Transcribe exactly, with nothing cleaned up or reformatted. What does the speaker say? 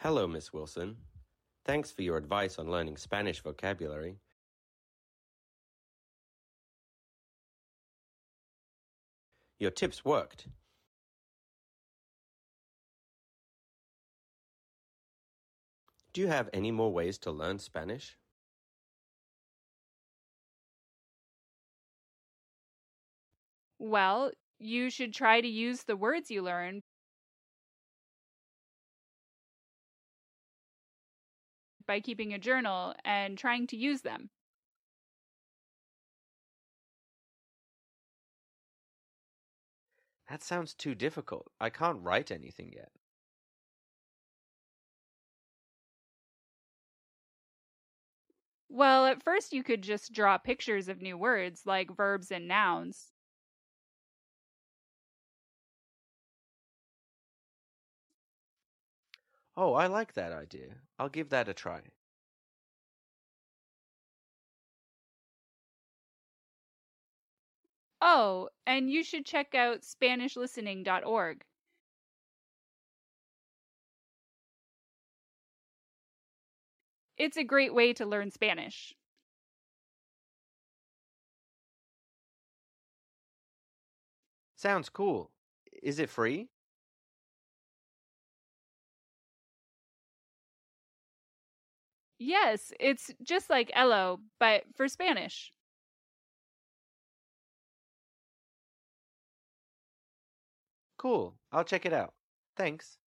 Hello, Miss Wilson. Thanks for your advice on learning Spanish vocabulary. Your tips worked. Do you have any more ways to learn Spanish? Well, you should try to use the words you learn by keeping a journal and trying to use them. That sounds too difficult. I can't write anything yet. Well, at first you could just draw pictures of new words like verbs and nouns. Oh, I like that idea. I'll give that a try. Oh, and you should check out Spanish listening dot org. It's a great way to learn Spanish. Sounds cool. Is it free? Yes, it's just like Elo, but for Spanish. Cool. I'll check it out. Thanks.